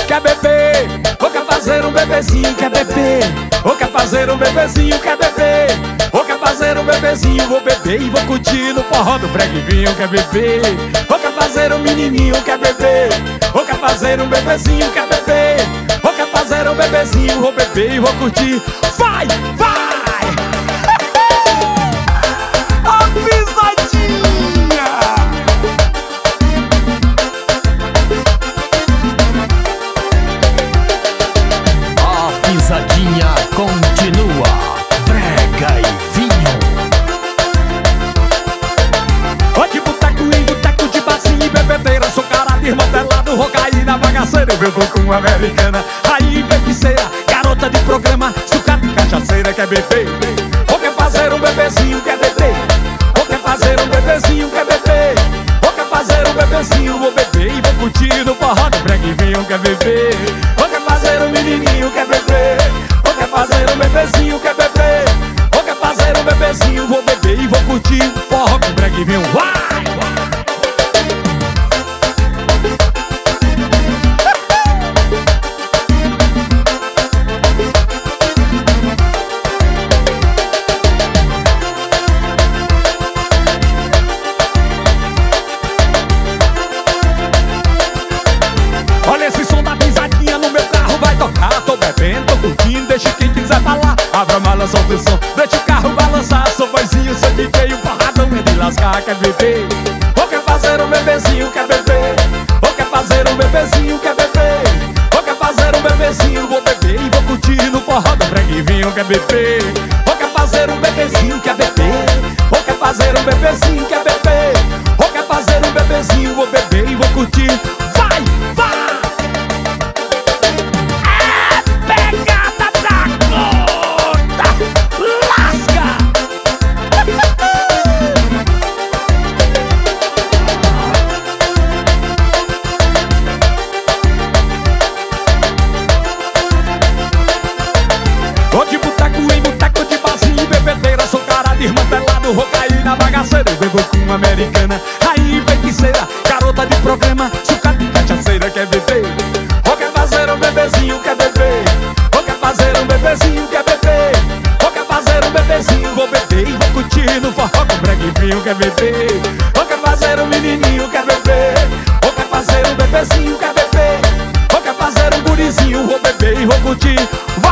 quer beber, ou quer fazer um bebezinho, quer beber, ou quer fazer um bebezinho, quer beber, ou quer fazer um bebezinho, vou beber e vou curtir no forró do breguinho, quer beber, ou quer fazer um menininho, quer beber, ou quer fazer um bebezinho, quer beber, ou quer fazer um bebezinho, vou beber e vou curtir. Vai, vai! A pisadinha! A pisadinha continua. Brega e vinho. Ó de boteco em boteco, de barzinho e bebedeira, sou cara desmantelado, vou cair na bagaceira. Eu bebo com americana, aí feiticeira, garota de programa, sucata e cachaceira, quer beber, ou quer fazer um bebezinho, quer beber, ou quer fazer um bebezinho, quer beber, ou quer fazer um bebezinho, vou beber e vou curtir no forró do breguinho, quer beber, ou quer fazer um menininho, quer beber, ou quer fazer um bebezinho, quer beber, ou quer fazer um bebezinho, vou beber e vou curtir o forró com breguinho. Vai! Olha esse som da pisadinha no meu carro, vai tocar. Tô bebendo, tô curtindo, deixa quem quiser falar. Abra a mala, solta o som, deixa o carro balançar. Sou vozinho, sou DJ, o porradão é de lascar. Quer beber, ou quer fazer um bebezinho, quer beber, ou quer fazer um bebezinho, quer beber, ou quer fazer um bebezinho, vou beber e vou curtir no forró do breguinho, quer beber, ou quer fazer um bebezinho, quer beber, ou quer fazer um bebezinho, quer beber, ou quer fazer um bebezinho, vou beber e vou curtir. Vai, vai! Tô de boteco em boteco, de barzinho e bebedeira, sou cara desmantelado, vou cair na bagaceira. Eu bebo com americana, aí feiticeira, garota de programa, sucata e cachaceira, quer beber, ou quer fazer um bebezinho, quer beber, ou quer fazer um bebezinho, quer beber, ou quer fazer um bebezinho, vou beber e vou curtir no forró com breguinho, quer beber, ou quer fazer um menininho, quer beber, ou quer fazer um bebezinho, quer beber, ou quer fazer um gurizinho, vou beber e vou curtir.